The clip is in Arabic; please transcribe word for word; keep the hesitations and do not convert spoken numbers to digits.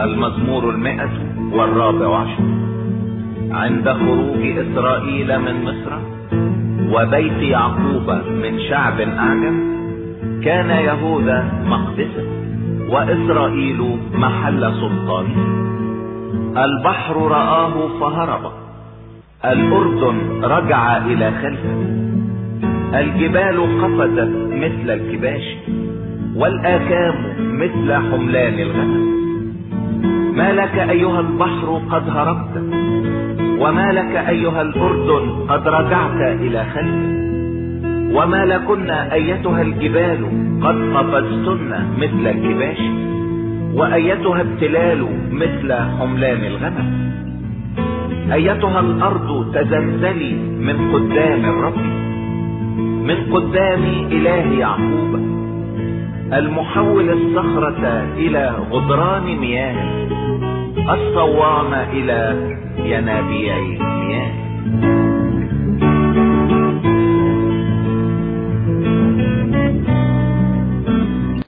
المزمور المئة والرابع عشر. عند خروج إسرائيل من مصر وبيت يعقوب من شعب أعجم، كان يهوذا مقدسا وإسرائيل محل سلطانه. البحر رآه فهرب، الأردن رجع إلى خلفه، الجبال قفزت مثل الكباش، والآكام مثل حملان الغنم. ما لك أيها البحر قد هربت، وما لك أيها الأردن قد رجعت إلى خلفه، وما لكن أيتها الجبال قد قفزتن مثل الكباش، وأيتها التلال مثل حملان الغنم. أيتها الأرض تزلزلي من قدام الرب، من قدام إله يعقوب، المحول الصخرة إلى غدران مياه، الصوام إلى ينابيع مياه.